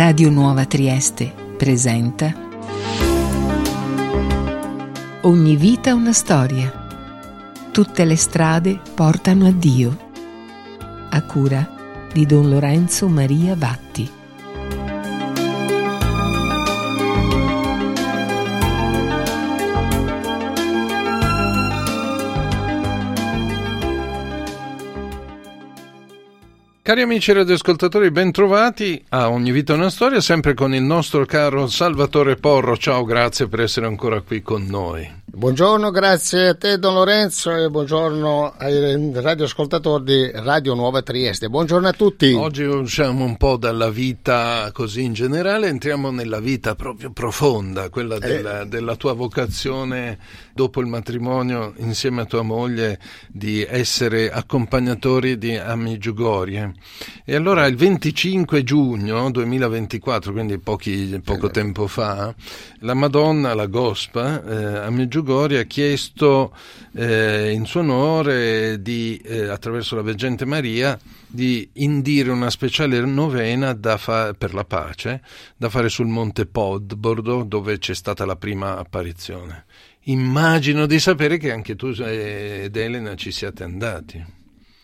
Radio Nuova Trieste presenta Ogni vita una storia. Tutte le strade portano a Dio. A cura di Don Lorenzo Maria Vatti. Cari amici radioascoltatori, ben trovati a Ogni vita una storia, sempre con il nostro caro Salvatore Porro. Ciao, grazie per essere ancora qui con noi. Buongiorno, grazie a te Don Lorenzo e buongiorno ai radioascoltatori di Radio Nuova Trieste. Buongiorno a tutti. Oggi usciamo un po' dalla vita così in generale, entriamo nella vita proprio profonda, quella della tua vocazione dopo il matrimonio insieme a tua moglie di essere accompagnatori di Ami Giugorie. E allora il 25 giugno 2024, quindi poco tempo fa, la Madonna, la Gospa, Ami Giugorie ha chiesto in suo onore attraverso la Veggente Maria di indire una speciale novena per la pace da fare sul Monte Podbordo, dove c'è stata la prima apparizione. Immagino di sapere che anche tu ed Elena ci siate andati.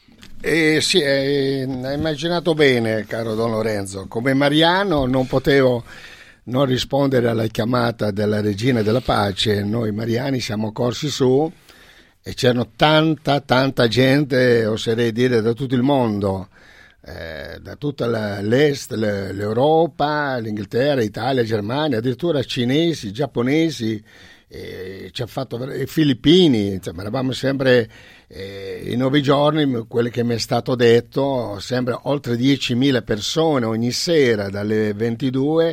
Sì, hai immaginato bene, caro Don Lorenzo. Come mariano non potevo non rispondere alla chiamata della Regina della Pace. Noi mariani siamo corsi su e c'erano tanta gente, oserei dire, da tutto il mondo, da tutta l'Est, l'Europa, l'Inghilterra, Italia, Germania, addirittura cinesi, giapponesi, ci ha fatto i filippini. Insomma, eravamo sempre in 9 giorni, quello che mi è stato detto, sempre oltre 10.000 persone ogni sera dalle 22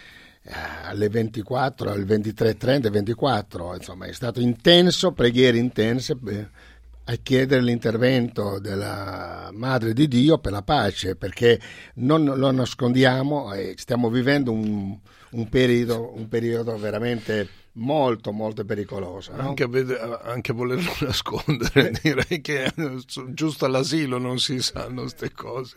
alle 24, alle 23:30, 24, insomma è stato intenso, preghiere intense a chiedere l'intervento della Madre di Dio per la pace, perché non lo nascondiamo, stiamo vivendo un periodo veramente molto pericoloso, no? Anche volerlo nascondere, direi che giusto all'asilo non si sanno queste cose,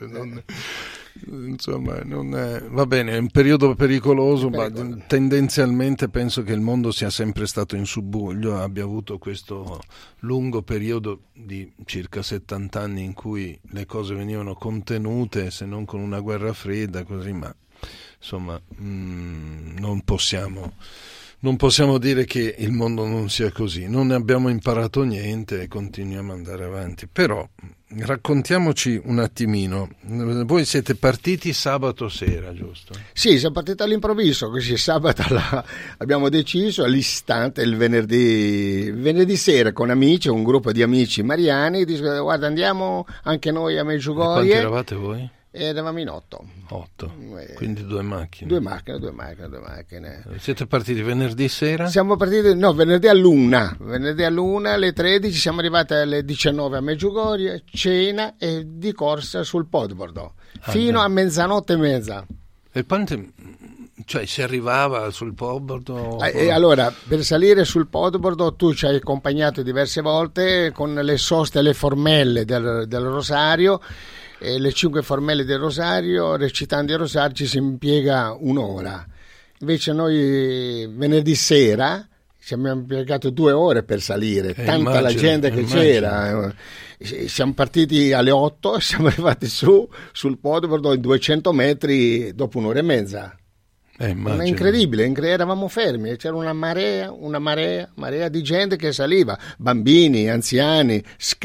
va bene, è un periodo pericoloso, ma tendenzialmente penso che il mondo sia sempre stato in subbuglio, abbia avuto questo lungo periodo di circa 70 anni in cui le cose venivano contenute, se non con una guerra fredda, così, ma insomma non possiamo dire che il mondo non sia così, non ne abbiamo imparato niente e continuiamo ad andare avanti. Però raccontiamoci un attimino, voi siete partiti sabato sera, giusto? Sì, siamo partiti all'improvviso, così sabato abbiamo deciso all'istante, il venerdì sera con amici, un gruppo di amici mariani, guarda andiamo anche noi a Medjugorje. Quanti eravate voi? Eravamo in 8. Quindi 2 macchine. Due macchine. Siete partiti venerdì sera? Siamo partiti, venerdì all'una. Venerdì all'una, alle 13, siamo arrivati alle 19 a Medjugorje, cena e di corsa sul Podbordo, fino a mezzanotte e mezza. E cioè si arrivava sul Podbordo? E allora, per salire sul Podbordo tu ci hai accompagnato diverse volte con le soste e le formelle del Rosario. Le 5 formelle del Rosario, recitando il Rosario ci si impiega un'ora. Invece noi venerdì sera ci abbiamo impiegato 2 ore per salire, tanta la gente che c'era. Siamo partiti alle 8 e siamo arrivati sul Podbordo in 200 metri dopo 1 ora e mezza. È incredibile, eravamo fermi, c'era una marea di gente che saliva, bambini, anziani,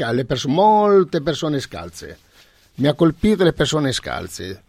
molte persone scalze. Mi ha colpito le persone scalze.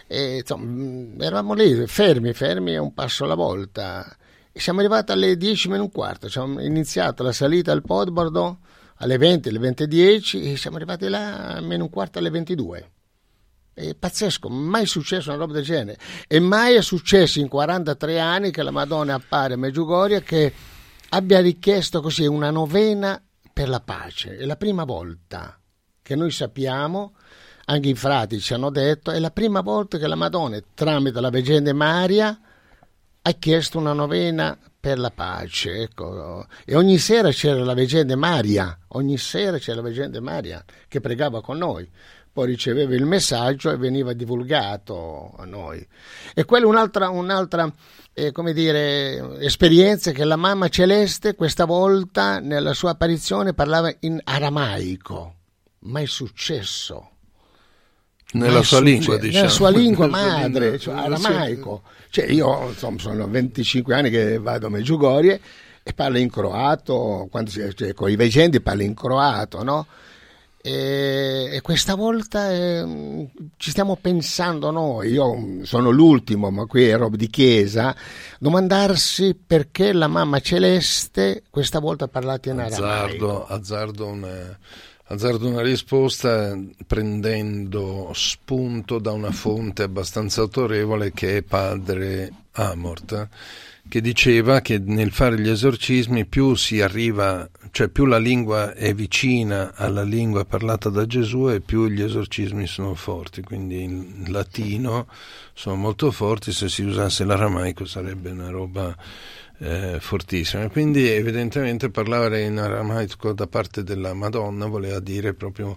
Eravamo lì fermi a un passo alla volta. E siamo arrivati alle 10 meno un quarto. Abbiamo iniziato la salita al Podbordo alle 20, alle 20:10 e siamo arrivati là meno un quarto alle 22. È pazzesco, mai è successo una roba del genere. E mai è successo in 43 anni che la Madonna appare a Medjugorje che abbia richiesto così una novena per la pace. È la prima volta che noi sappiamo. Anche i frati ci hanno detto, è la prima volta che la Madonna, tramite la Vergine Maria, ha chiesto una novena per la pace. Ecco. E ogni sera c'era la Vergine Maria che pregava con noi. poi riceveva il messaggio e veniva divulgato a noi. E quella è un'altra come dire, esperienza, che la mamma celeste questa volta nella sua apparizione parlava in aramaico. Mai successo. Nella sua lingua, diciamo. Nella sua lingua madre, cioè aramaico. Cioè io, insomma, sono 25 anni che vado a Medjugorje e parlo in croato, con i veggenti parlo in croato, no? E questa volta ci stiamo pensando noi, io sono l'ultimo, ma qui è roba di chiesa, domandarsi perché la mamma celeste questa volta ha parlato in aramaico. Azzardo una risposta prendendo spunto da una fonte abbastanza autorevole, che è padre Amort, che diceva che nel fare gli esorcismi più si arriva, cioè più la lingua è vicina alla lingua parlata da Gesù e più gli esorcismi sono forti, quindi in latino sono molto forti, se si usasse l'aramaico sarebbe una roba fortissima. Quindi evidentemente parlare in aramaico da parte della Madonna voleva dire proprio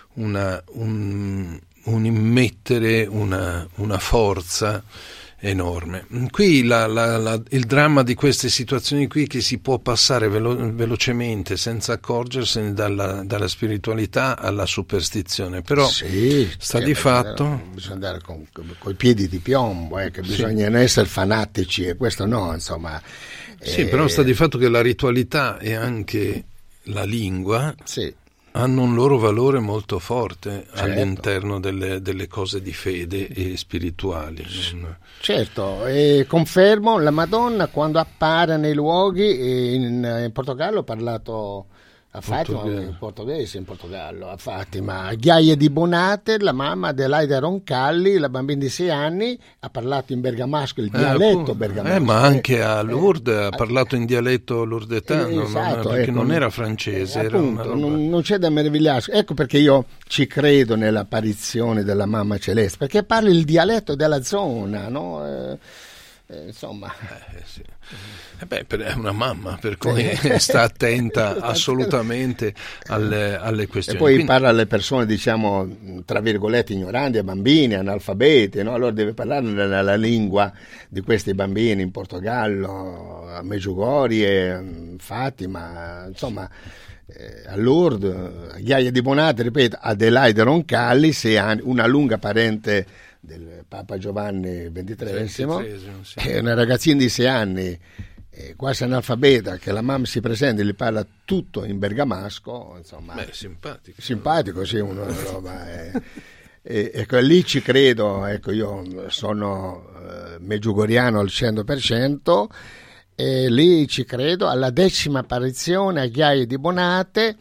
un immettere una forza enorme. Qui il dramma di queste situazioni qui, che si può passare velocemente senza accorgersene dalla spiritualità alla superstizione, però sta di fatto bisogna andare con i piedi di piombo, che bisogna non essere fanatici, e questo no, insomma. Sì, però sta di fatto che la ritualità e anche la lingua hanno un loro valore molto forte all'interno delle cose di fede e spirituali. Certo, e confermo, la Madonna quando appare nei luoghi, in Portogallo ho parlato a Fatima, in Portogallo, a Fatima, Ghiaia di Bonate, la mamma Adelaide Roncalli, la bambina di 6 anni, ha parlato in bergamasco, il dialetto bergamasco. Ma anche a Lourdes ha parlato in dialetto lourdetano, esatto, perché non era francese. Appunto, era una roba... non c'è da meravigliarsi. Ecco perché io ci credo nell'apparizione della mamma celeste, perché parla il dialetto della zona, no? Insomma... Sì. È una mamma, per cui sta attenta assolutamente alle questioni. E poi parla alle persone, diciamo, tra virgolette, ignoranti, ai bambini, analfabeti, no? Allora deve parlare nella lingua di questi bambini in Portogallo, a Medjugorje, Fatima, insomma, a Lourdes, a Ghiaia di Bonate, ripeto, Adelaide Roncalli, 6 anni, una lunga parente del Papa Giovanni XXIII, che è una ragazzina di 6 anni, quasi analfabeta, che la mamma si presenta e gli parla tutto in bergamasco, insomma. Simpatico, sì, una roba. Ecco, lì ci credo, ecco, io sono medjugorjano al 100%, e lì ci credo. Alla 10ª apparizione a Ghiaia di Bonate,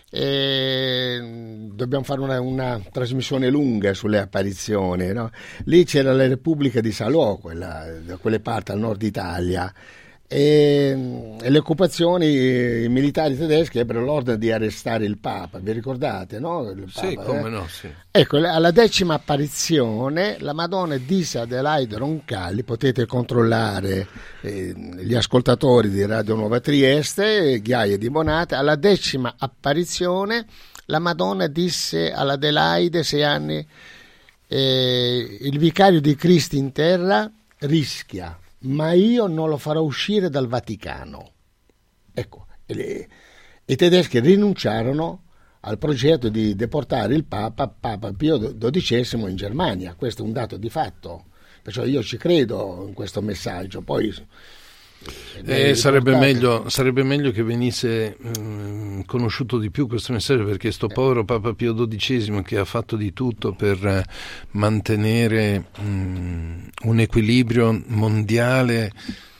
dobbiamo fare una trasmissione lunga sulle apparizioni, no? Lì c'era la Repubblica di Salò, da quelle parti al nord Italia, e le occupazioni, i militari tedeschi ebbero l'ordine di arrestare il Papa, vi ricordate, no? Il Papa, sì, come no, sì. Ecco, alla 10ª apparizione la Madonna disse a Adelaide Roncalli, potete controllare gli ascoltatori di Radio Nuova Trieste, Ghiaia di Bonate, alla 10ª apparizione la Madonna disse all'Adelaide, 6 anni, il vicario di Cristo in terra rischia, ma io non lo farò uscire dal Vaticano. Ecco, i tedeschi rinunciarono al progetto di deportare il Papa Pio XII in Germania. Questo è un dato di fatto, perciò io ci credo in questo messaggio. Poi sarebbe meglio che venisse conosciuto di più questo messaggio, perché sto povero Papa Pio XII, che ha fatto di tutto per mantenere un equilibrio mondiale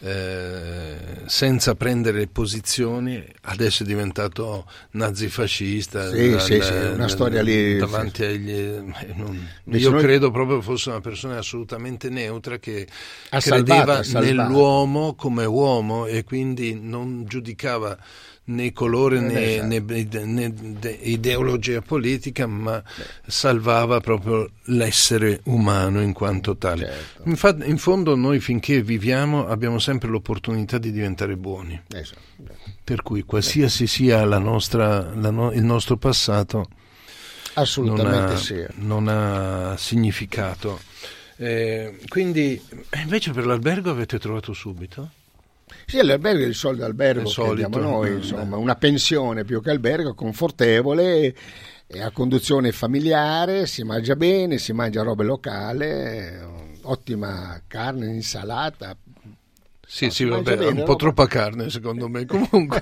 senza prendere posizioni, adesso è diventato nazifascista. Una storia lì davanti agli io credo proprio fosse una persona assolutamente neutra, che credeva nell'uomo come uomo, e quindi non giudicava né colore né ideologia politica, ma salvava proprio l'essere umano in quanto tale. Certo. Infatti, in fondo noi finché viviamo abbiamo sempre l'opportunità di diventare buoni. Per cui qualsiasi sia il nostro passato, Assolutamente non ha significato. Quindi invece per l'albergo avete trovato subito? Sì, l'albergo è il solito albergo che abbiamo noi, insomma, una pensione più che albergo, confortevole, a conduzione familiare, si mangia bene, si mangia roba locale, ottima carne, insalata. Sì, vabbè, bene, un po' troppa carne secondo me, comunque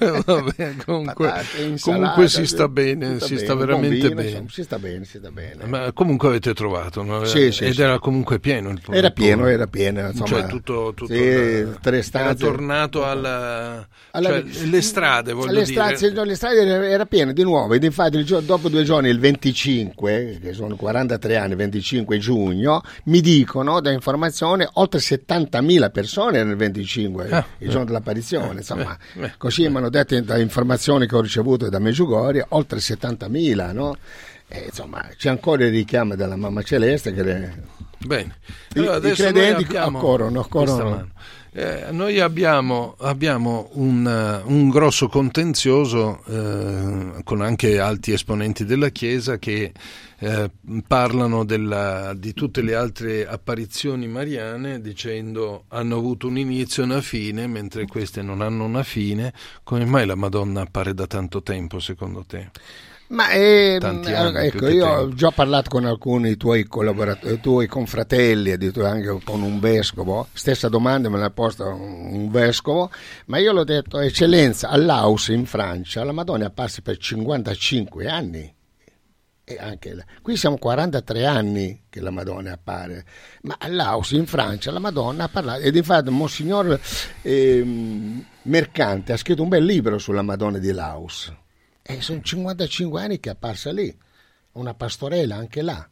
si sta bene, sta veramente bene. Insomma, si sta bene. Ma comunque avete trovato, no? Sì, era comunque pieno il Era pieno, insomma. Cioè tutto sì, 3 stanze. Era tornato cioè, le strade, voglio dire. Le strade era pieno di nuovo, ed infatti dopo 2 giorni, il 25, che sono 43 anni, 25 giugno, mi dicono da informazione oltre 70.000 persone nel 25. Il giorno dell'apparizione, insomma, così mi hanno detto da informazioni che ho ricevuto da Medjugorje, oltre 70.000, no? Insomma, c'è ancora il richiamo della Mamma Celeste che bene. Allora, i credenti accorrono. Noi abbiamo un grosso contenzioso con anche alti esponenti della Chiesa che parlano di tutte le altre apparizioni mariane, dicendo hanno avuto un inizio e una fine, mentre queste non hanno una fine. Come mai la Madonna appare da tanto tempo, secondo te? Ma ecco, io ho già parlato con alcuni tuoi collaboratori, tuoi confratelli, anche con un vescovo. Stessa domanda me l'ha posta un vescovo, ma io l'ho detto: Eccellenza, all'Aus in Francia la Madonna è apparsa per 55 anni. E anche qui siamo 43 anni che la Madonna appare, ma all'Aus in Francia la Madonna ha parlato, ed infatti Monsignor Mercante ha scritto un bel libro sulla Madonna di Laus. E sono 55 anni che è apparsa lì, una pastorela anche là.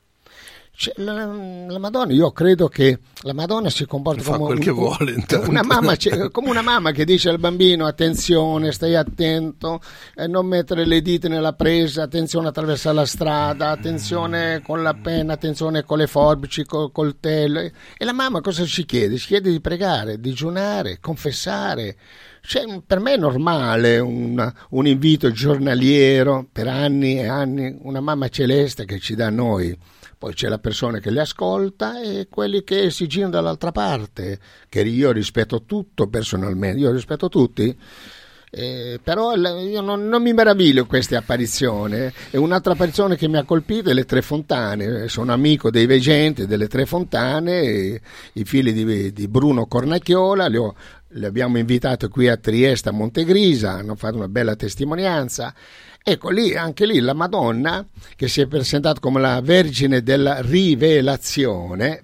La Madonna, io credo che la Madonna si comporta come una mamma, come una mamma che dice al bambino: attenzione, stai attento, non mettere le dita nella presa, attenzione a attraversare la strada, attenzione con la penna, attenzione con le forbici, col coltello. E la mamma cosa ci chiede? Ci chiede di pregare, digiunare, confessare. Cioè, per me è normale un invito giornaliero per anni e anni, una mamma celeste che ci dà a noi. Poi c'è la persona che le ascolta e quelli che si girano dall'altra parte, che io rispetto tutto personalmente, io rispetto tutti, però io non mi meraviglio queste apparizioni. E un'altra apparizione che mi ha colpito è le Tre Fontane. Sono amico dei veggenti delle Tre Fontane, i figli di Bruno Cornacchiola, li abbiamo invitati qui a Trieste, a Montegrisa, hanno fatto una bella testimonianza. Ecco, anche lì la Madonna, che si è presentata come la Vergine della Rivelazione,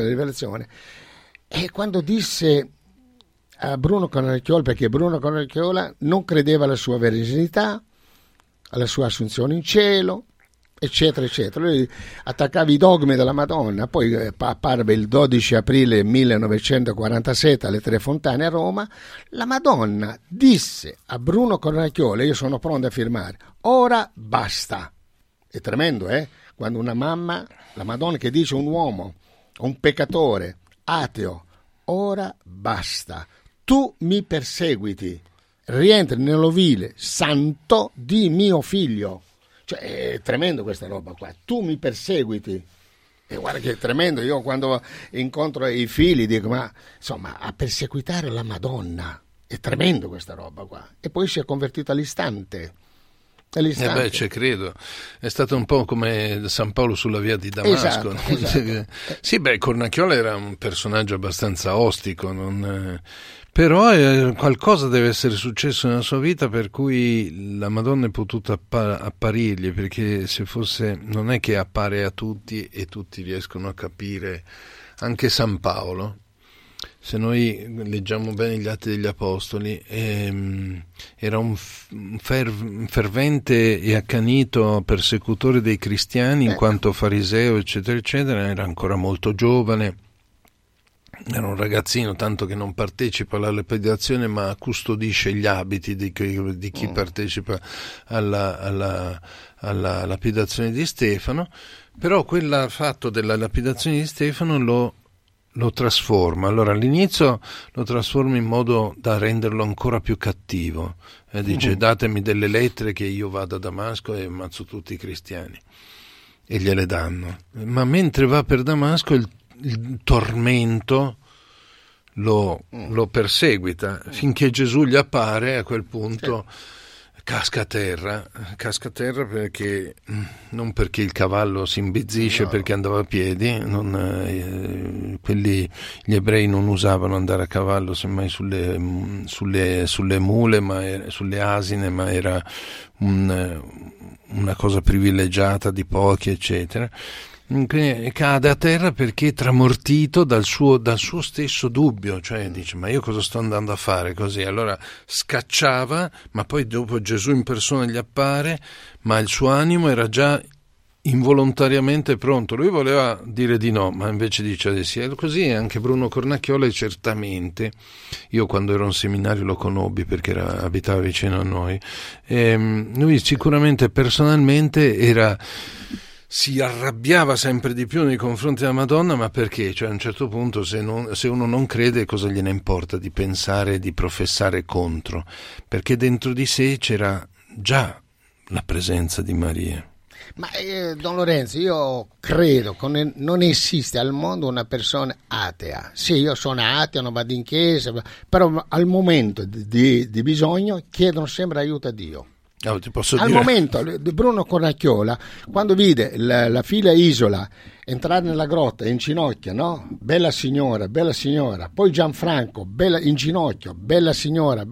e quando disse a Bruno Cornacchiola, perché Bruno Cornacchiola non credeva alla sua verginità, alla sua assunzione in cielo, eccetera eccetera, lui attaccava i dogmi della Madonna. Poi apparve il 12 aprile 1947 alle Tre Fontane a Roma. La Madonna disse a Bruno Cornacchiola: io sono pronto a firmare, ora basta. È tremendo, quando una mamma, la Madonna, che dice a un uomo, a un peccatore ateo: ora basta, tu mi perseguiti, rientri nell'ovile santo di mio figlio. Cioè, è tremendo questa roba qua, tu mi perseguiti. E guarda che è tremendo. Io quando incontro i figli dico: ma insomma, a perseguitare la Madonna, è tremendo questa roba qua. E poi si è convertito all'istante. Ci credo. È stato un po' come San Paolo sulla via di Damasco. Esatto. Sì, Cornacchiola era un personaggio abbastanza ostico, però qualcosa deve essere successo nella sua vita per cui la Madonna è potuta apparirgli, perché se fosse, non è che appare a tutti e tutti riescono a capire. Anche San Paolo, se noi leggiamo bene gli Atti degli Apostoli, era un fervente e accanito persecutore dei cristiani in quanto fariseo, eccetera eccetera. Era ancora molto giovane, era un ragazzino, tanto che non partecipa alla lapidazione ma custodisce gli abiti di chi partecipa alla lapidazione di Stefano. Però quel fatto della lapidazione di Stefano lo lo trasforma. Allora all'inizio lo trasforma in modo da renderlo ancora più cattivo. Dice: datemi delle lettere che io vado a Damasco e ammazzo tutti i cristiani. E gliele danno. Ma mentre va per Damasco il tormento lo perseguita, finché Gesù gli appare. A quel punto casca a terra perché non perché il cavallo si imbizzisce, perché andava a piedi. Gli ebrei non usavano andare a cavallo, semmai sulle mule, sulle asine, ma era una cosa privilegiata di pochi, eccetera. Cade a terra perché tramortito dal suo stesso dubbio, cioè dice: ma io cosa sto andando a fare così? Allora scacciava, ma poi dopo Gesù in persona gli appare, ma il suo animo era già involontariamente pronto. Lui voleva dire di no, ma invece dice di sì. E così anche Bruno Cornacchiola, certamente. Io quando ero in seminario lo conobbi perché abitava vicino a noi. Lui sicuramente personalmente si arrabbiava sempre di più nei confronti della Madonna, ma perché? Cioè a un certo punto se uno non crede, cosa gliene importa di pensare, di professare contro? Perché dentro di sé c'era già la presenza di Maria. Ma Don Lorenzo, io credo che non esiste al mondo una persona atea. Sì, io sono ateo, non vado in chiesa, però al momento di bisogno chiedono sempre aiuto a Dio. Ti posso al dire... momento di Bruno Cornacchiola, quando vide la figlia Isola entrare nella grotta in ginocchio, no? Bella signora, poi Gianfranco, in ginocchio, bella signora,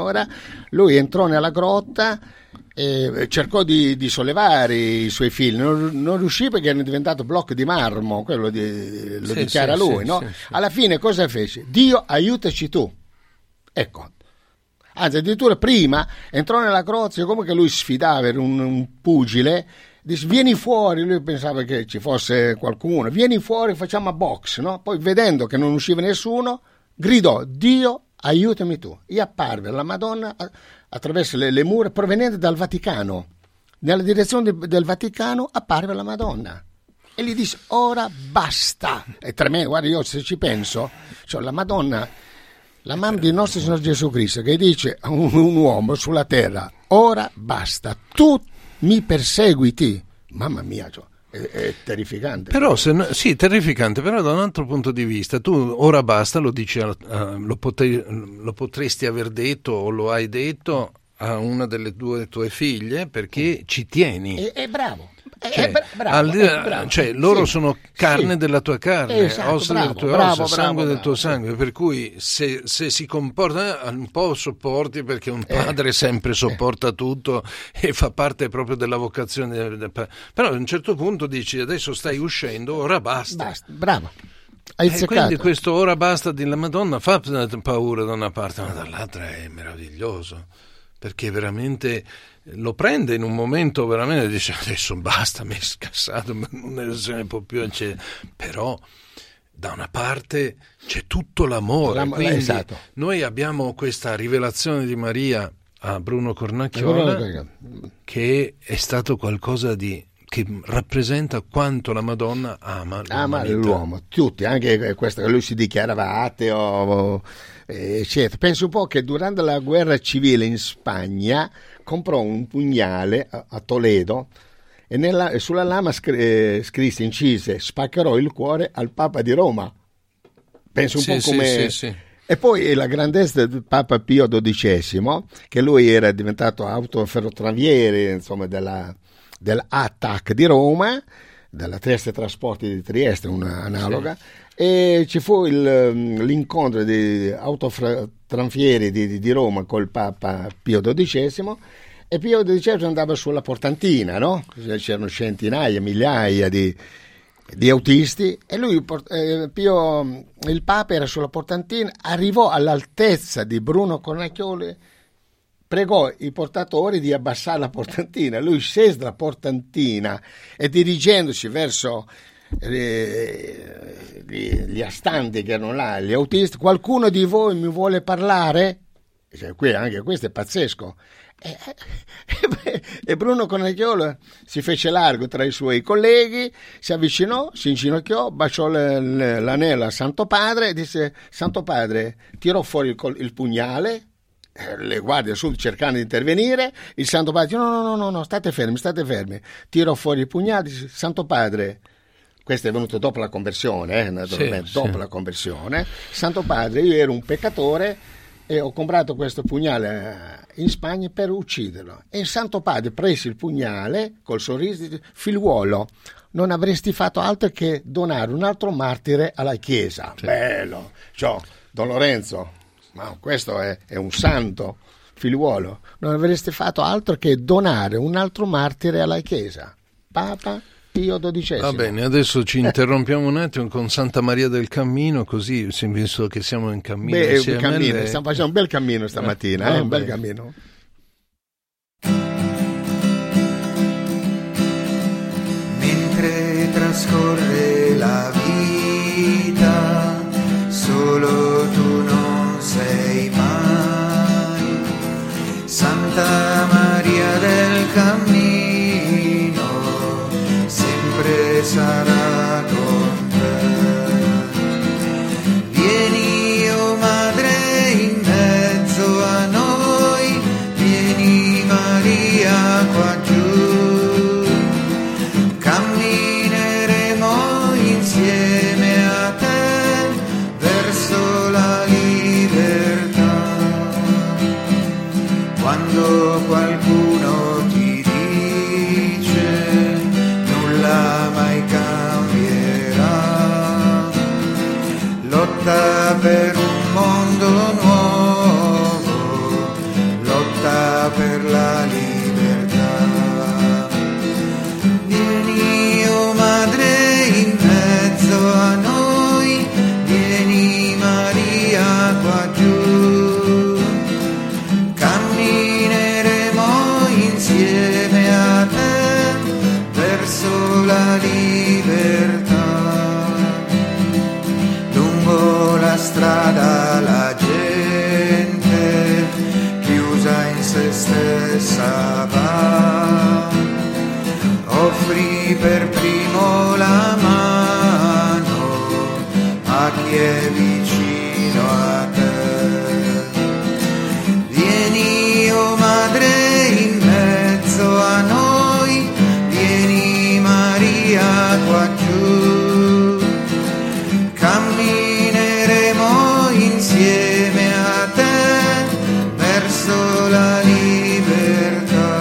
lui entrò nella grotta e cercò di sollevare i suoi figli, non riuscì perché erano diventato blocco di marmo, quello lo dichiara lui, no? Sì. Alla fine cosa fece? Dio, aiutaci tu, ecco. Anzi, addirittura prima entrò nella grotta, come che lui sfidava, era un pugile, disse: vieni fuori, lui pensava che ci fosse qualcuno, vieni fuori, facciamo a box, no? Poi vedendo che non usciva nessuno, gridò: Dio, aiutami tu. E apparve la Madonna attraverso le mura provenienti dal Vaticano, nella direzione del Vaticano apparve la Madonna. E gli disse: ora basta. È tremendo, guarda, io se ci penso, cioè la Madonna... La mamma di nostro Signore Gesù Cristo che dice a un uomo sulla terra: ora basta, tu mi perseguiti. Mamma mia, cioè, è terrificante. Però sì, terrificante, però da un altro punto di vista tu ora basta lo dici lo potresti aver detto o lo hai detto a una delle tue figlie perché ci tieni. È bravo. Bravo. Cioè loro sono carne della tua carne, esatto, ossa delle tue ossa, sangue del tuo sangue, per cui se si comporta un po' sopporti, perché un padre sempre sopporta tutto e fa parte proprio della vocazione però a un certo punto dici: adesso stai uscendo, ora basta. Bravo. Quindi questo ora basta della Madonna fa paura da una parte, ma dall'altra è meraviglioso, perché veramente lo prende in un momento, veramente dice: adesso basta, mi è scassato, non se ne può più, però da una parte c'è tutto l'amore, quindi esatto. Noi abbiamo questa rivelazione di Maria a Bruno Cornacchiola che è stato qualcosa che rappresenta quanto la Madonna ama l'uomo, tutti, anche questo che lui si dichiarava ateo, eccetera. Penso un po' che durante la guerra civile in Spagna comprò un pugnale a Toledo e sulla lama incise: spaccherò il cuore al Papa di Roma. Penso un po' come... Sì. E poi la grandezza del Papa Pio XII, che lui era diventato autoferrotraviere, insomma, dell'ATAC di Roma, della Trieste Trasporti di Trieste, una analoga, e ci fu l'incontro di autotranvieri di Roma col Papa Pio XII, e Pio XII andava sulla Portantina, no? C'erano centinaia, migliaia di autisti, e lui, il Papa era sulla Portantina, arrivò all'altezza di Bruno Cornacchiola, pregò i portatori di abbassare la portantina, lui scese dalla portantina e dirigendosi verso gli astanti che erano là, gli autisti: qualcuno di voi mi vuole parlare? Cioè, anche questo è pazzesco. E Bruno Cannavacciuolo si fece largo tra i suoi colleghi, si avvicinò, si inginocchiò, baciò l'anello a Santo Padre e disse: Santo Padre, tirò fuori il pugnale. Le guardie subito cercando di intervenire, il Santo Padre dice: no, state fermi. Tirò fuori il pugnale, disse: Santo Padre, questo è venuto dopo la conversione, naturalmente, dopo la conversione. Santo Padre, io ero un peccatore e ho comprato questo pugnale in Spagna per ucciderlo. E il Santo Padre prese il pugnale col sorriso e dice: figliuolo, non avresti fatto altro che donare un altro martire alla Chiesa. Bello, Don Lorenzo, ma questo è un santo, figliuolo, non avresti fatto altro che donare un altro martire alla Chiesa. Papa Pio XII. Va bene, adesso ci interrompiamo un attimo con Santa Maria del Cammino, così visto che siamo in cammino insieme. Stiamo facendo un bel cammino stamattina, un bel cammino. Mentre trascorre la vita, solo tu non sei mai Santa Maria del Cammino, sempre sarà con te. Vieni, o Madre, in mezzo a noi, vieni Maria qua giù, cammineremo insieme a te verso la libertà. Quando qualcuno ti dice nulla mai cambierà, lotta per un mondo nuovo, lotta per la libertà. Vieni, o Madre, in mezzo a noi, vieni Maria qua giù, cammineremo insieme a te verso la libertà. Lungo la strada la gente, chiusa in se stessa, va, offri per primo la mano a chi è vicino a te. Vieni, o Madre, in mezzo a noi, vieni Maria qua giù, cammineremo insieme a te verso la libertà.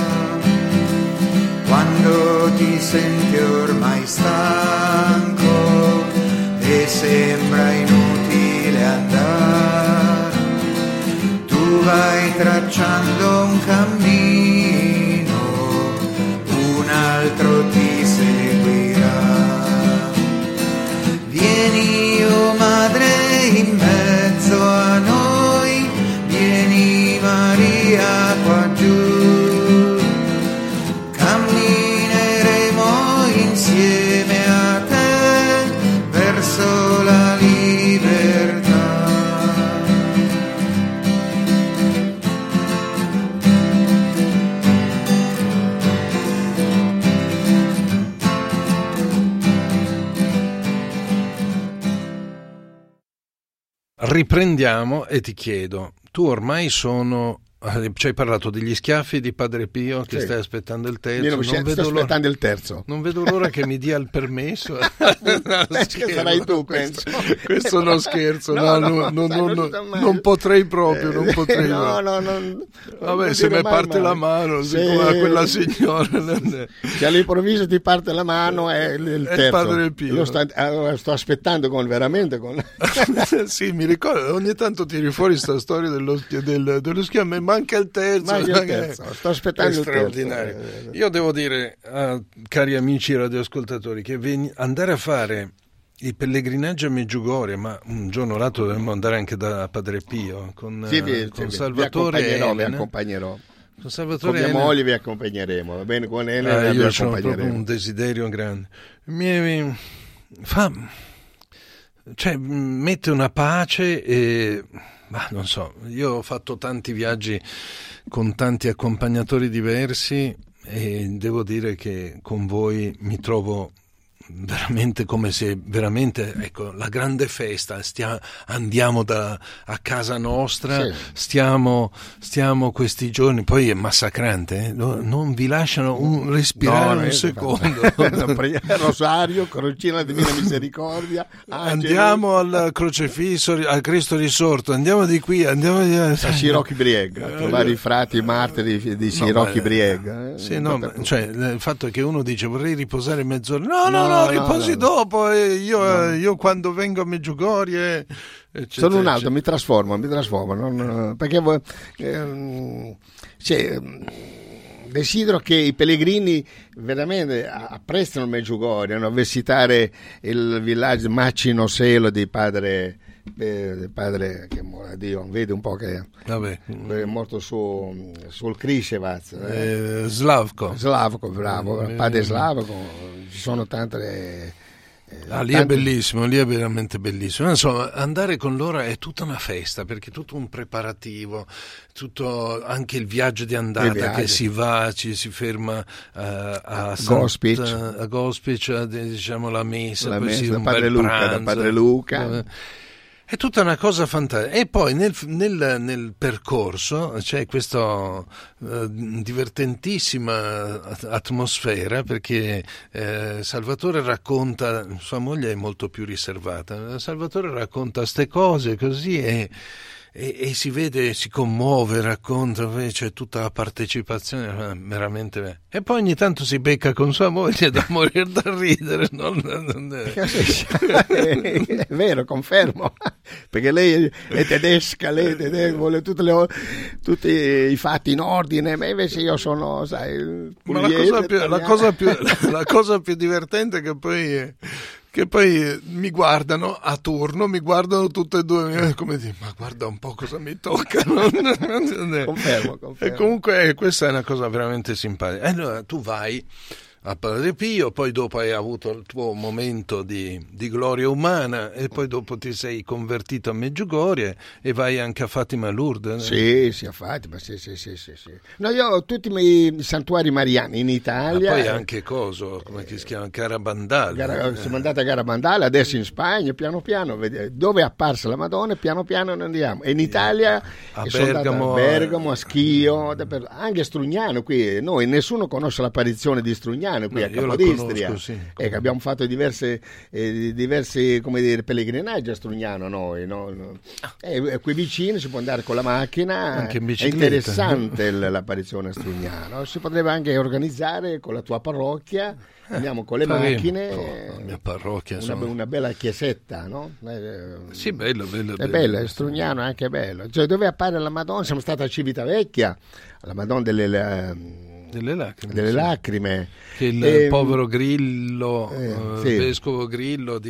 Quando ti senti ormai stanco e sembra inutile andare, tu vai tracciando un cammino, un altro ti seguirà. Vieni, o Madre, in mezzo a noi, vieni Maria qua giù, cammineremo insieme a te verso la libertà. Riprendiamo e ti chiedo, tu ormai ci hai parlato degli schiaffi di Padre Pio che stai aspettando il terzo. Io sto aspettando il terzo. Non vedo l'ora che mi dia il permesso. Sarai tu, penso. Questo è uno scherzo. Non potrei proprio. Non potrei proprio. Vabbè, se mi parte la mano, siccome a quella signora. Se all'improvviso ti parte la mano è il terzo. È Padre Pio. Lo sto aspettando veramente. Sì, mi ricordo, ogni tanto tiri fuori sta storia dello schiaffo. Manca il terzo. Sto aspettando il straordinario. terzo. Io devo dire, cari amici radioascoltatori, che andare a fare i pellegrinaggi a Medjugorje, ma un giorno l'altro dovremmo andare anche da Padre Pio con Salvatore vi accompagnerò. Con Salvatore con mia moglie vi accompagneremo, va bene? Con Elena io ho proprio un desiderio grande. Mette una pace e Ma non so, io ho fatto tanti viaggi con tanti accompagnatori diversi e devo dire che con voi mi trovo veramente come se veramente, ecco, la grande festa, andiamo a casa nostra, Sì. stiamo questi giorni, poi è massacrante, non vi lasciano respirare un secondo. Rosario, Crocina Divina Misericordia, Andiamo al crocefisso, al Cristo risorto, andiamo di qui, andiamo di a Sirocchi Brieg, a trovare i frati martiri di Sirocchi Brieg. Sì, no, cioè il fatto è che uno dice vorrei riposare mezz'ora, no, riposi dopo, io quando vengo a Medjugorje sono un altro, mi trasformo, perché desidero che i pellegrini veramente apprezzano Medjugorje, a visitare il villaggio Macino Selo di padre che muore, Dio, vedi un po' che è morto sul Križevac, Slavko, bravo, padre Slavko, ci sono tante. Lì è bellissimo, lì è veramente bellissimo. Insomma, andare con loro è tutta una festa, perché è tutto un preparativo, tutto anche il viaggio di andata che si va, ci si ferma a Gospic, diciamo la messa, poi da un padre bel Luca, pranzo, da padre Luca. È tutta una cosa fantastica. E poi nel percorso c'è questa divertentissima atmosfera, perché Salvatore racconta, sua moglie è molto più riservata, Salvatore racconta ste cose così e si vede, si commuove, racconta, c'è tutta la partecipazione veramente. E poi ogni tanto si becca con sua moglie da morire da ridere. È vero, confermo, perché lei è tedesca, vuole tutti i fatti in ordine, ma invece io sono, sai, pugliese, la cosa più divertente è che poi mi guardano a turno, mi guardano tutte e due, come dire, ma guarda un po' cosa mi tocca. Confermo. E comunque questa è una cosa veramente simpatica. Allora tu vai a Padre Pio, poi dopo hai avuto il tuo momento di gloria umana e poi dopo ti sei convertito a Medjugorje e vai anche a Fatima Lourdes. Sì, a Fatima, sì. No, io ho tutti i miei santuari mariani in Italia. Ma poi anche come si chiama? Garabandal. Siamo andati a Garabandal, adesso in Spagna, piano piano, dove è apparsa la Madonna, piano piano ne andiamo. E in Italia a Bergamo, a Schio, anche a Strugnano qui. Noi nessuno conosce l'apparizione di Strugnano qui a Capodistria, sì. Abbiamo fatto diversi come dire, pellegrinaggi a Strugnano noi, no? Qui vicino si può andare con la macchina, anche in è interessante l'apparizione a Strugnano. Si potrebbe anche organizzare con la tua parrocchia, andiamo con le macchine, la mia parrocchia, una bella chiesetta, no? Sì, bella. È bella, Strugnano è anche bello, cioè, dove appare la Madonna. Siamo stati a Civitavecchia, la Madonna delle lacrime, che il povero Grillo, vescovo Grillo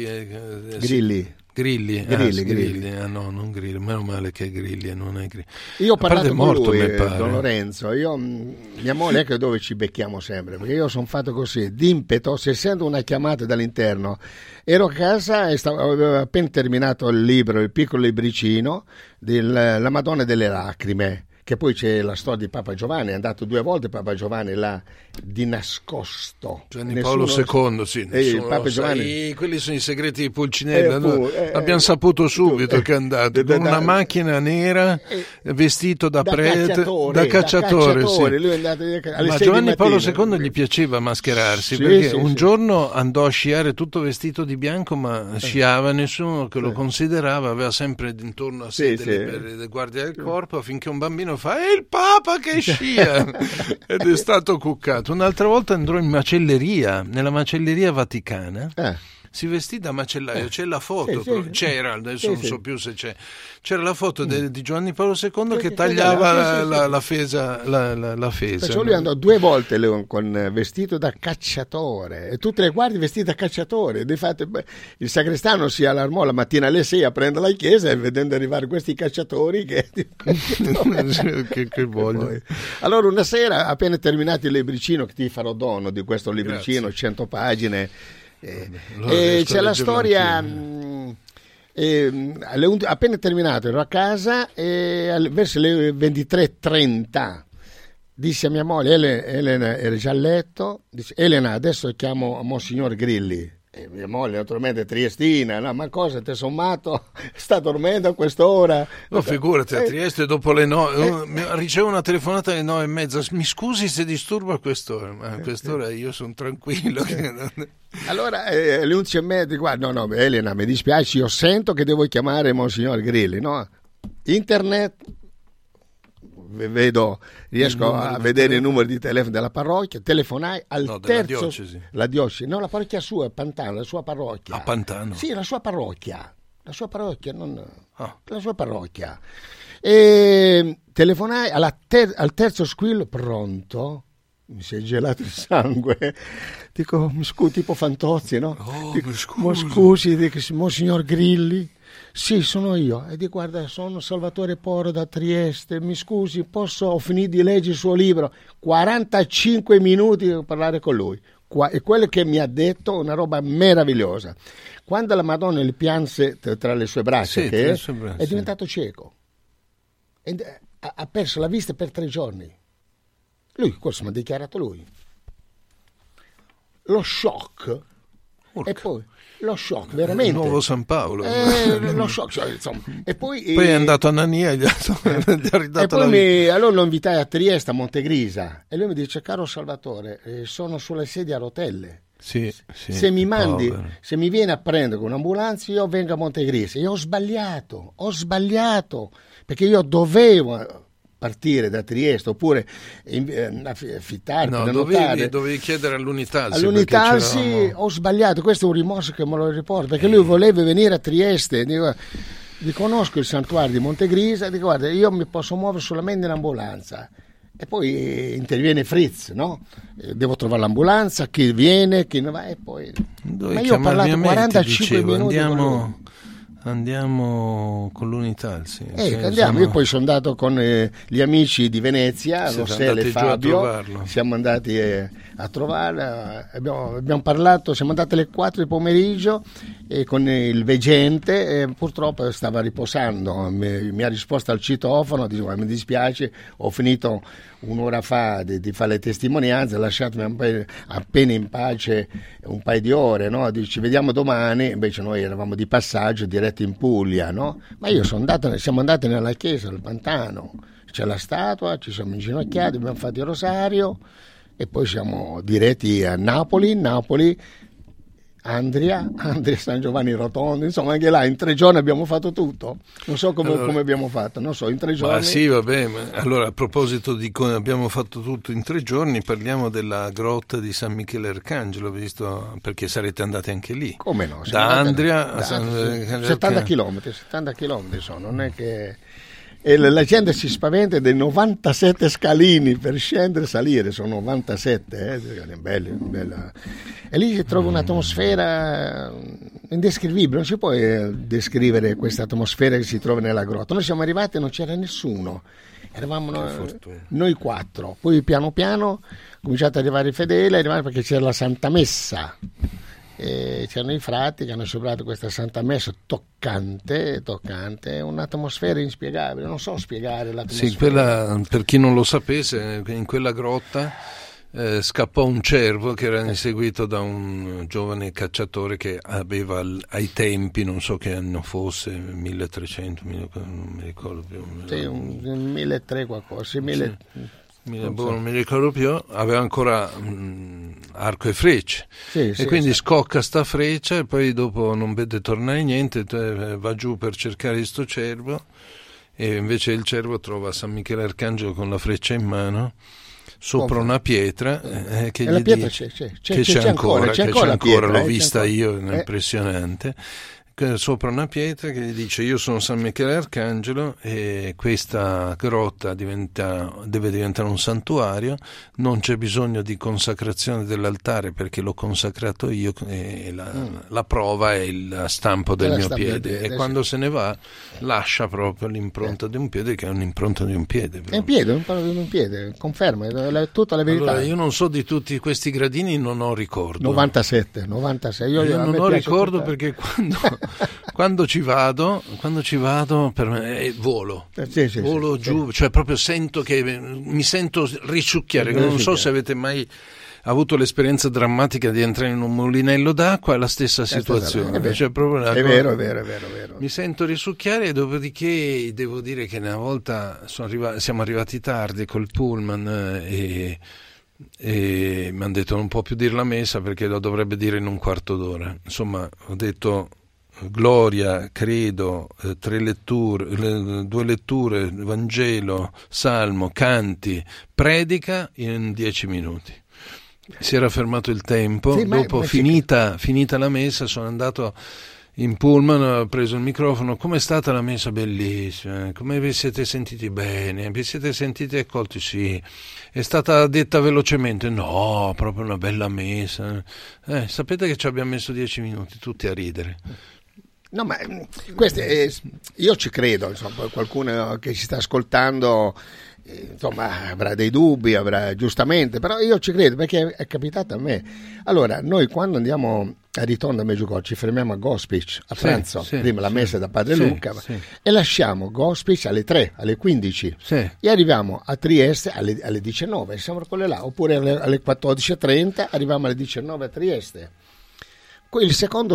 Grilli. No, non Grilli, meno male che è Grilli e non è Grilli. Io ho parlato con lui, Don Lorenzo, mia moglie, ecco dove ci becchiamo sempre, perché io sono fatto così, d'impeto, se sento una chiamata dall'interno, ero a casa e avevo appena terminato il libro, il piccolo libricino della Madonna delle Lacrime, che poi c'è la storia di Papa Giovanni, è andato 2 volte Papa Giovanni là di nascosto. Giovanni Paolo II, sì, Papa Giovanni. Quelli sono i segreti di Pulcinella. Abbiamo saputo subito che è andato con una macchina nera, vestito da prete, da cacciatore. Sì. Lui è andato ma Giovanni Paolo II gli piaceva mascherarsi, perché un giorno andò a sciare tutto vestito di bianco, ma sciava, nessuno che lo considerava, aveva sempre intorno a sé delle guardie del corpo, finché un bambino fa è il Papa che scia ed è stato cuccato. Un'altra volta andrò in macelleria, nella macelleria vaticana, si vestì da macellaio, c'è la foto, c'era, adesso non so più se c'era la foto di Giovanni Paolo II che tagliava la fesa. Perciò lui andò 2 volte con vestito da cacciatore, e tutte le guardie vestite da cacciatore. Infatti, il sacrestano si allarmò la mattina alle 6 aprendo la chiesa e vedendo arrivare questi cacciatori che voglio. Allora una sera, appena terminato il libricino, che ti farò dono di questo libricino, 100 pagine, e c'è la storia Appena terminato ero a casa e verso le 23:30 dissi a mia moglie, Elena era già a letto, disse: Elena, adesso chiamo Monsignor Grilli. E mia moglie naturalmente triestina, no, ma cosa, te sommato sta dormendo a quest'ora? No, figurati, a Trieste dopo le 9 ricevo una telefonata alle 9:30, mi scusi se disturbo a quest'ora, ma a quest'ora io sono tranquillo. Allora alle 11:30 dico: guarda, no, Elena, mi dispiace, io sento che devo chiamare Monsignor Grilli, no? Internet, riesco a vedere il numero di telefono della parrocchia, telefonai al terzo, la diocesi, no, la parrocchia sua, Pantano, la sua parrocchia. A Pantano? Sì, la sua parrocchia, non la sua parrocchia. E telefonai al terzo squillo, pronto? Mi si è gelato il sangue, dico, tipo Fantozzi, no? Dico, scusi, dico, Monsignor Grilli? Sì, sono io. E dico: guarda, sono Salvatore Poro da Trieste, mi scusi, ho finito di leggere il suo libro, 45 minuti per parlare con lui. E quello che mi ha detto una roba meravigliosa. Quando la Madonna gli pianse tra le sue braccia, è diventato cieco. E ha perso la vista per 3 giorni. Lui, questo mi ha dichiarato lui. Lo shock. E poi lo shock, veramente. Il nuovo San Paolo. Lo shock, cioè, insomma. E poi è andato a Nania e gli ha ridato la vita. Allora lo invitai a Trieste, a Montegrisa, e lui mi dice: caro Salvatore, sono sulle sedie a rotelle. Sì, se mi mandi, se mi vieni a prendere con un'ambulanza, io vengo a Montegrisa. E ho sbagliato, perché io dovevo partire da Trieste oppure affittare, dovevi chiedere all'Unitalsi. All'Unitalsi ho sbagliato, questo è un rimorso che me lo riporto, perché lui voleva venire a Trieste. Gli conosco il santuario di Montegrisa, dico: guarda, io mi posso muovere solamente in ambulanza. E poi interviene Fritz, no? Devo trovare l'ambulanza, chi viene, chi non va, e poi... Ma io ho parlato 45 minuti Andiamo con l'Unitalsi. Andiamo. Io poi sono andato con gli amici di Venezia, Rossella e Fabio. Siamo andati a trovarla. Abbiamo parlato, siamo andati alle 4 del pomeriggio con il veggente. Purtroppo stava riposando. Mi ha risposto al citofono, dicevo: mi dispiace, ho finito un'ora fa di fare le testimonianze, lasciatemi appena in pace un paio di ore, no? Ci vediamo domani. Invece noi eravamo di passaggio diretti in Puglia, no? Ma siamo andati nella chiesa del Pantano, c'è la statua, ci siamo inginocchiati, abbiamo fatto il rosario e poi siamo diretti a Napoli, Andria, San Giovanni Rotondo, insomma anche là in 3 giorni abbiamo fatto tutto. Non so come abbiamo fatto, non so, in 3 giorni. Ma sì, vabbè, allora a proposito di come abbiamo fatto tutto in 3 giorni, parliamo della grotta di San Michele Arcangelo, visto, perché sarete andati anche lì. Come no? Da Andria a 70 chilometri sono, non è che... E la gente si spaventa dei 97 scalini per scendere e salire, sono 97, bella. E lì si trova un'atmosfera indescrivibile, non si può descrivere questa atmosfera che si trova nella grotta. Noi siamo arrivati e non c'era nessuno, eravamo noi 4, poi piano piano cominciato ad arrivare i fedeli, perché c'era la Santa Messa. E c'erano i frati che hanno celebrato questa Santa Messa toccante, un'atmosfera inspiegabile, non so spiegare l'atmosfera. Sì, quella, per chi non lo sapesse, in quella grotta scappò un cervo che era inseguito da un giovane cacciatore che aveva ai tempi, non so che anno fosse, 1300, non mi ricordo più. Sì, un 1300 qualcosa, sì, 1000... non mi ricordo più, aveva ancora arco e frecce, e quindi scocca sta freccia e poi dopo non vede tornare niente, va giù per cercare sto cervo e invece il cervo trova San Michele Arcangelo con la freccia in mano sopra una pietra che gli dice che c'è ancora, l'ho vista io, è impressionante. Sopra una pietra che dice: io sono San Michele Arcangelo e questa grotta deve diventare un santuario, non c'è bisogno di consacrazione dell'altare perché l'ho consacrato io e la prova è il stampo del mio piede, e quando se ne va lascia proprio l'impronta di un piede che è un'impronta di un piede. È un piede, conferma tutta la verità. Allora, io non so di tutti questi gradini, non ho ricordo. 97. Io non ho ricordo perché Quando ci vado per me volo giù, cioè proprio mi sento risucchiare. Non so se avete mai avuto l'esperienza drammatica di entrare in un mulinello d'acqua, è la stessa situazione. È vero. Mi sento risucchiare, e dopodiché devo dire che una volta siamo arrivati tardi col pullman e mi hanno detto non può più dire la messa perché lo dovrebbe dire in un quarto d'ora. Insomma, ho detto Gloria, credo, 3 letture, 2 letture, Vangelo, Salmo, canti, predica in 10 minuti. Si era fermato il tempo, dopo finita la messa sono andato in pullman, ho preso il microfono. Com'è stata la messa? Bellissima. Come vi siete sentiti? Bene. Vi siete sentiti accolti? Sì. È stata detta velocemente? No, proprio una bella messa. Sapete che ci abbiamo messo 10 minuti tutti a ridere. No, ma io ci credo, insomma, qualcuno che ci sta ascoltando insomma avrà dei dubbi, giustamente, però io ci credo perché è capitato a me. Allora, noi quando andiamo a ritorno a Meggiugorje ci fermiamo a Gospic a pranzo, prima la messa da Padre Luca, e lasciamo Gospic alle 3, alle 15 e arriviamo a Trieste alle 19, siamo quelle là, oppure alle 14:30 arriviamo alle 19 a Trieste. Il secondo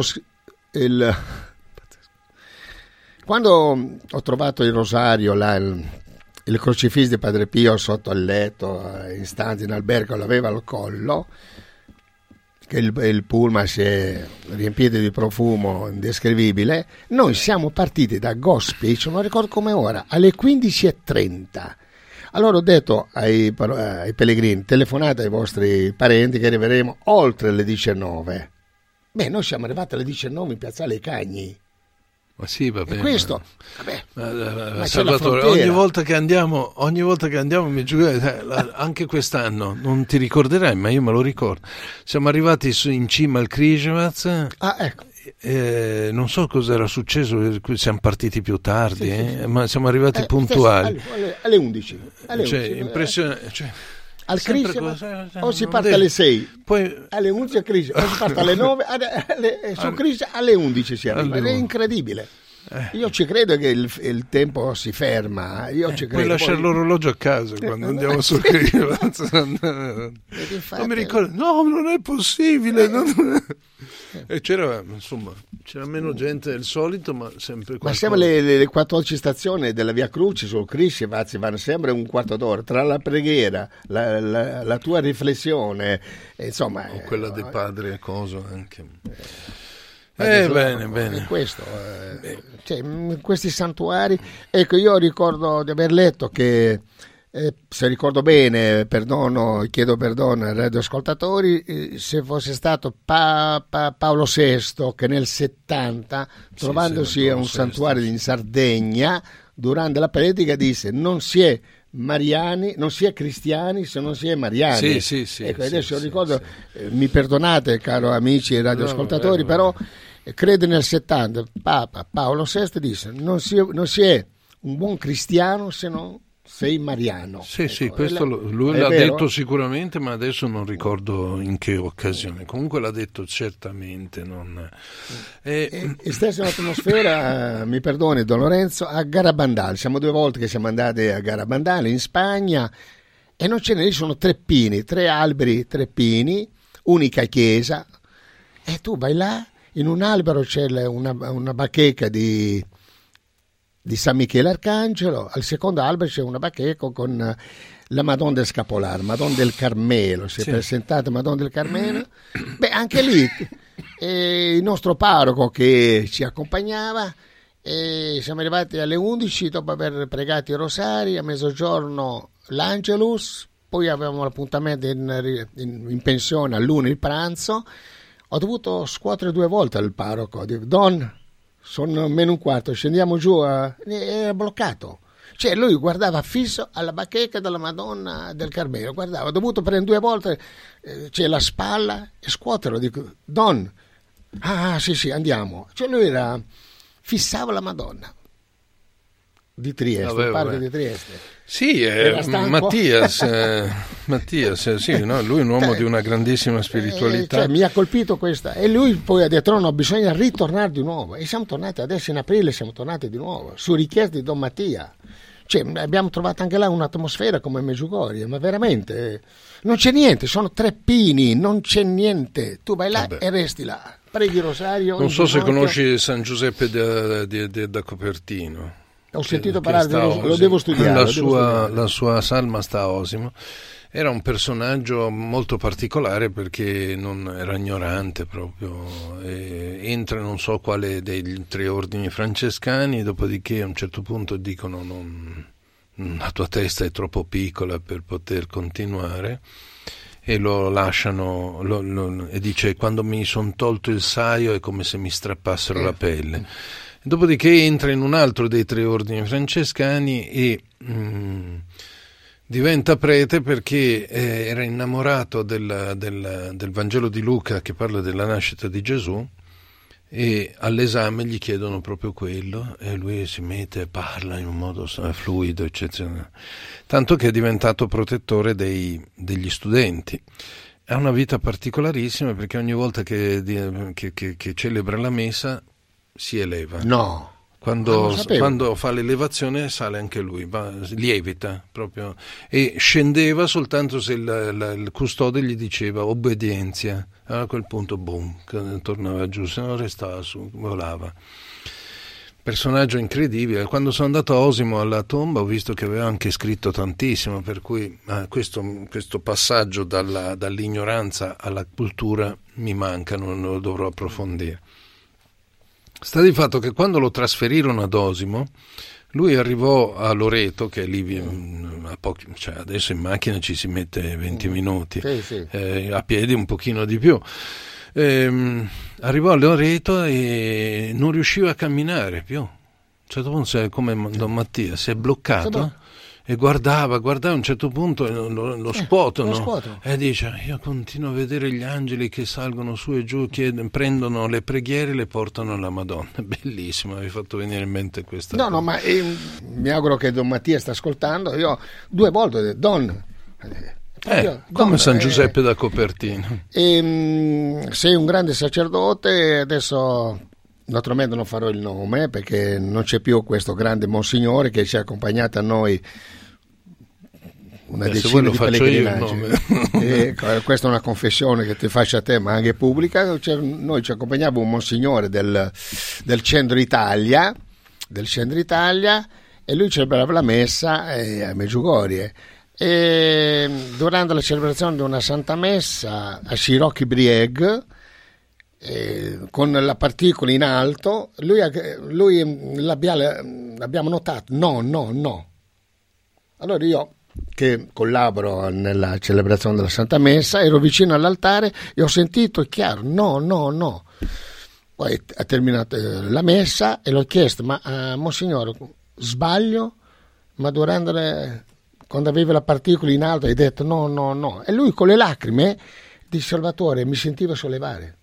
quando ho trovato il rosario là, il crocifisso di Padre Pio sotto il letto, in stanza in albergo, l'aveva al collo, che il pullman si è riempito di profumo indescrivibile. Noi siamo partiti da Gospic, non ricordo come ora, alle 15:30. Allora ho detto ai pellegrini, telefonate ai vostri parenti che arriveremo oltre le 19. Beh, noi siamo arrivati alle 19 in Piazzale Cagni. Ma sì, va bene. E questo, ma Salvatore, ogni volta che andiamo mi giuro, anche quest'anno non ti ricorderai, ma io me lo ricordo. Siamo arrivati in cima al Križevac. Ecco. Non so cosa era successo, siamo partiti più tardi, ma siamo arrivati puntuali. Alle 11. Impressionante. Al Križevac o si parte alle 6, poi alle 11 al Križevac, o si parte alle 9, su Križevac alle 11 si arriva. È incredibile. Mi ci credo che il tempo si ferma. Io ci credo. Puoi lasciare l'orologio a casa quando andiamo sul Križevac. Non mi ricordo. No, non è possibile. E c'era meno gente del solito, ma sempre qualcosa. Ma siamo le 14 stazioni della Via Crucis sul Križevac vanno sempre un quarto d'ora tra la preghiera, la tua riflessione, insomma. O quella del padre Coso anche. Bene. Questo, questi santuari, ecco, io ricordo di aver letto che, se ricordo bene, chiedo perdono ai radioascoltatori, se fosse stato Paolo VI che nel 70, trovandosi a un santuario in Sardegna, durante la predica disse: non si è cristiani se non si è mariani. Ecco, adesso ricordo, mi perdonate caro amici radioascoltatori, però credo nel 70 Papa Paolo VI disse: non si è un buon cristiano se non sei mariano. Questo lui l'ha detto sicuramente, ma adesso non ricordo in che occasione. Comunque l'ha detto certamente. E stessa atmosfera, mi perdoni Don Lorenzo, a Garabandal. Siamo 2 volte che siamo andati a Garabandal in Spagna, e non ce ne sono 3 pini, 3 alberi, 3 pini, unica chiesa, e tu vai là, in un albero c'è una bacheca di San Michele Arcangelo, al secondo albero c'è una bacheca con la Madonna del Scapolar, Madonna del Carmelo, si è presentata Madonna del Carmelo. Beh, anche lì il nostro parroco che ci accompagnava, siamo arrivati alle 11 dopo aver pregato i rosari, a mezzogiorno l'Angelus, poi avevamo l'appuntamento in pensione all'1 il pranzo. Ho dovuto scuotere 2 volte al parroco, dico: Don, sono meno un quarto, scendiamo giù, era bloccato. Cioè lui guardava fisso alla bacheca della Madonna del Carmelo, guardava, ho dovuto prendere 2 volte, c'è la spalla, e scuoterlo, dico: Don, sì, andiamo. Cioè lui fissava la Madonna. di Trieste, il parco di Trieste. Sì, Mattias, sì, no? Lui è un uomo di una grandissima spiritualità. Mi ha colpito questa. E lui poi ha detto no, bisogna ritornare di nuovo. E siamo tornati adesso in aprile, siamo tornati di nuovo, su richiesta di Don Mattia. Cioè, abbiamo trovato anche là un'atmosfera come Medjugorje, ma veramente non c'è niente, sono 3 pini, non c'è niente. Tu vai là e resti là, preghi rosario. Non so se conosci San Giuseppe da Copertino. Ho sentito parlare, lo devo studiare. La sua salma sta a Osimo. Era un personaggio molto particolare perché non era ignorante proprio, entra non so quale dei 3 ordini francescani, dopodiché a un certo punto dicono la tua testa è troppo piccola per poter continuare e lo lasciano e dice quando mi sono tolto il saio è come se mi strappassero la pelle. Dopodiché entra in un altro dei 3 ordini francescani e diventa prete perché era innamorato del Vangelo di Luca che parla della nascita di Gesù e all'esame gli chiedono proprio quello e lui si mette e parla in un modo fluido, eccetera. Tanto che è diventato protettore degli studenti. Ha una vita particolarissima perché ogni volta che celebra la messa si eleva. No. Quando fa l'elevazione sale anche lui, lievita proprio e scendeva soltanto se il custode gli diceva obbedienza. A quel punto boom, tornava giù, se no restava su, volava. Personaggio incredibile. Quando sono andato a Osimo alla tomba ho visto che aveva anche scritto tantissimo, per cui questo passaggio dall'ignoranza alla cultura mi manca, non lo dovrò approfondire. Sta di fatto che quando lo trasferirono ad Osimo, lui arrivò a Loreto, che è lì cioè adesso in macchina ci si mette 20 minuti, sì. A piedi un pochino di più. Arrivò a Loreto e non riusciva a camminare più. A un certo punto, come Don Mattia, si è bloccato e guardava a un certo punto lo scuotono e dice io continuo a vedere gli angeli che salgono su e giù, prendono le preghiere e le portano alla Madonna. Bellissimo, mi hai fatto venire in mente questa cosa. No, ma mi auguro che Don Mattia sta ascoltando. Io 2 volte ho detto Don come San Giuseppe da Copertino. Sei un grande sacerdote, adesso naturalmente non farò il nome perché non c'è più questo grande Monsignore che ci ha accompagnato a noi una decina di pellegrinaggi. Questa è una confessione che ti faccio a te ma anche pubblica. Noi ci accompagnava un Monsignore del Centro Italia e lui celebrava la messa a Medjugorje. E durante la celebrazione di una Santa Messa a Scirocchi Brieg, con la particola in alto, lui l'abbiamo notato, no. Allora io, che collaboro nella celebrazione della Santa Messa, ero vicino all'altare e ho sentito chiaro, no. Poi ha terminato la messa e l'ho chiesto, ma Monsignore, sbaglio? Ma quando aveva la particola in alto hai detto no. E lui con le lacrime di Salvatore mi sentiva sollevare.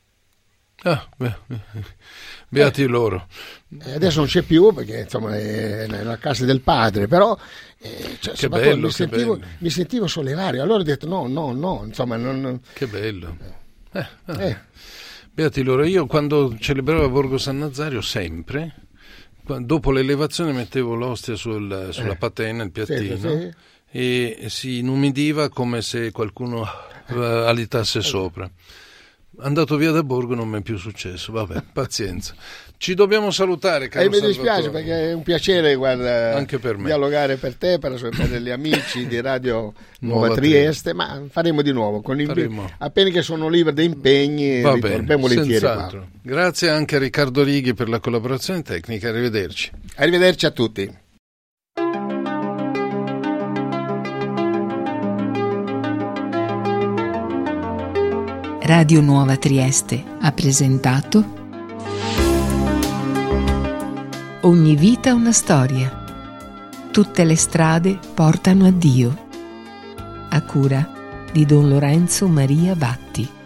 Beati loro. Adesso non c'è più perché insomma è nella casa del padre, però che bello, mi sentivo sollevare. Allora ho detto no, insomma non... Che bello. Beati loro. Io quando celebravo a Borgo San Nazario sempre, dopo l'elevazione mettevo l'ostia sulla patena, il piattino, e si inumidiva come se qualcuno alitasse sopra. Andato via da Borgo non mi è più successo, vabbè, pazienza. Ci dobbiamo salutare, caro mi dispiace perché è un piacere, guarda, anche per me, dialogare per te, per gli amici di Radio Nuova Trieste, ma faremo di nuovo appena che sono libero da impegni, ritorniamo volentieri qua. Grazie anche a Riccardo Righi per la collaborazione tecnica, arrivederci a tutti. Radio Nuova Trieste ha presentato Ogni vita una storia. Tutte le strade portano a Dio. A cura di Don Lorenzo Maria Vatti.